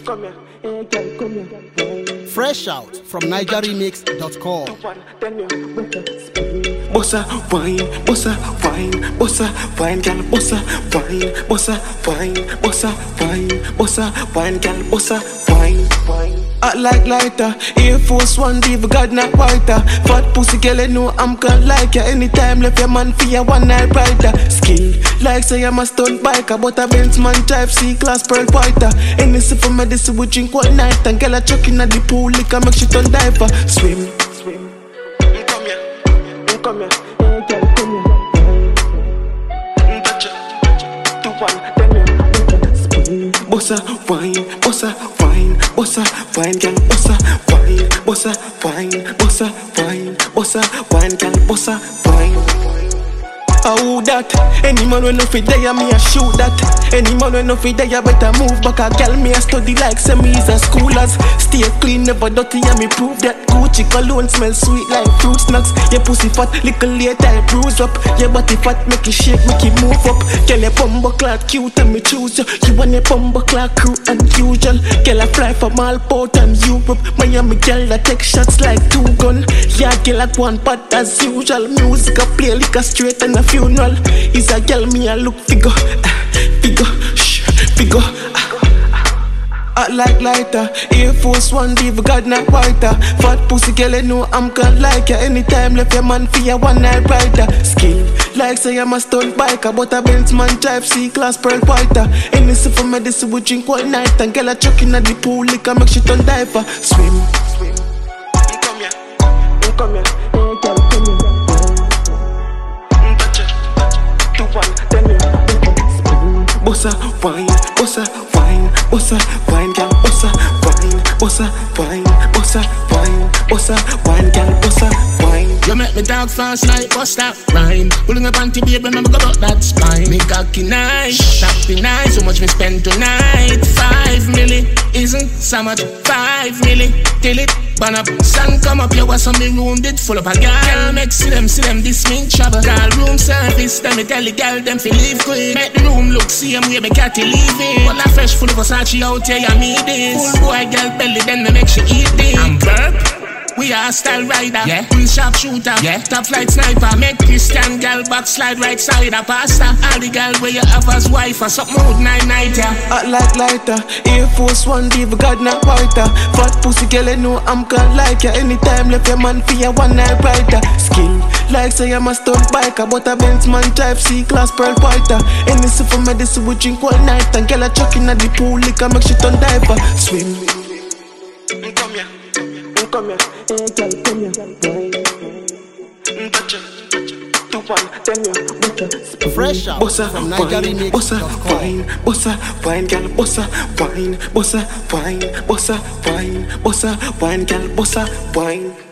Come here, hey girl, come here. Fresh out from NigerRemix.com. Bossa wine, bossa wine, bossa wine, girl, bossa wine, bossa wine, bossa wine, bossa wine, girl, bossa wine, wine. I like lighter, Air Force One, diva God not whiter. Fat pussy girl, you know I'm gonna like ya. Anytime left your man for your one night rider. Skill, like say I'm a stunt biker, but a Benz man drive C-class pearl whiter. Anything for medicine we drink all night, and girl a chuck in at the pool, lick and make shit on diver. Swim, swim. Come here, come here, hey girl, come here. Touch it, 2, 1, then you spin. Bossa wine, bossa wine, bossa wine, girl, bossa wine, bossa wine, bossa wine, bossa wine, girl, bossa wine. Who that? Any man when no fit there, me a shoot that. Any man when no fit there, better move back. A girl me a study like me is a schoolers. Stay clean, never dirty, and me prove that. Gucci cologne smell sweet like fruit snacks. Your pussy fat, little later I bruise up. Your body fat, make it shake, make it move up. Girl, your bumbo clock cute and me choose you. You want your bumbo clock crew unusual. Girl, I fly from all port and Europe. Miami girl, I take shots like 2 gun. Yeah, girl, like one pot as usual. Music I play like a straight and a funeral. Is a girl me a look figure, figure, figure. I like lighter, Air Force One, diva God not whiter. Fat pussy girl, you know I'm gonna like ya. Anytime left your man for your one night rider. Skill, like say I'm a stunt biker, but a Benz man drive C-class pearl whiter. Anything for medicine we drink all night, and girl a chuck in at the pool, lick and make shit on diver. Swim, swim. Come here, come here, hey girl, come here. Bossa wine, bossa wine, bossa wine, girl, bossa wine, bossa wine, bossa wine, bossa wine, girl, bossa wine. You make me talk fast like bust that rhyme. Pulling up anti baby, remember go about that spine. Me cocky nice, happy nice. So much me spend tonight. 5 milli isn't so much. 5 milli till it burn up. Sun come up, you was on me room did full up a girl. Make see them, this mean trouble. Girl room service, them me tell the girl them fi leave quick. Make the room look same way me catty leaving. But I fresh full of Versace out here, you need this. Full boy girl belly, then me make she eat this. I'm burp. We are style rider, yeah. We sharp shooter, yeah. Top flight sniper, make Christian girl backslide right side a pasta. All the girl where you have as wife or something good night, yeah. I like lighter, Air Force One, diva God not whiter. Fat pussy girl, you know I'm gonna like ya. Anytime left your man for your one night rider. Skill, like say I'm a stunt biker, but a Benz man drive C-class pearl whiter. Anything for medicine we drink all night, and girl a chuck in at the pool, lick and make shit on diver. Swim. Come here. Come here, hey girl, come here. Touch it, 2, 1, then you. Fresh out from NigerRemix.com. Bossa wine, bossa wine, girl, bossa wine, bossa wine, bossa wine, bossa wine, girl, bossa wine.